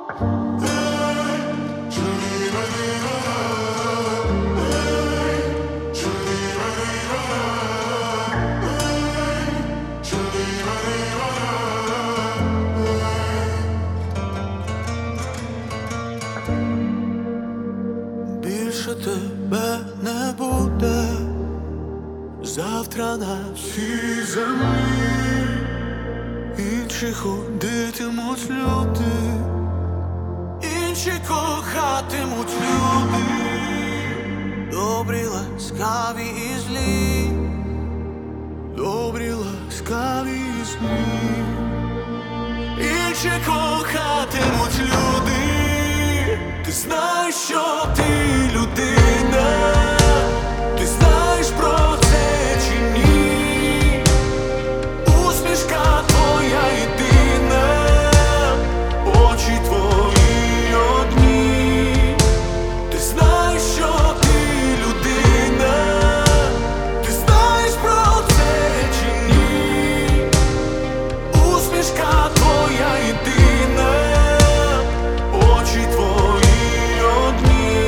Більше тебе не буде завтра на цій землі. Інші ходитимуть люди, інші кохатимуть люди, добрі, ласкаві і злі, добрі, ласкаві і злі, інші кохатимуть люди. Ти знаєш, що ти людина, ти знаєш про це чи ні? Усмішка твоя єдина, очі твої одні. Ти знаєш, що ти людина, ти знаєш про це чи ні? Усмішка твоя єдина, очі твої одні.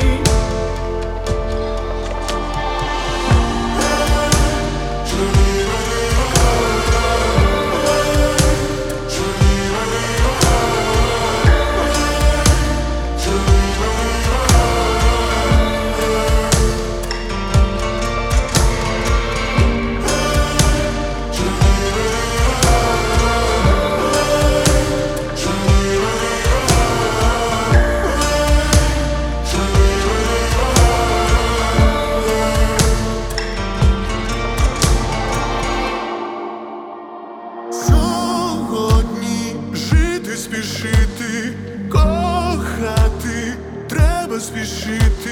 Сьогодні жити, спішити, кохати треба спішити.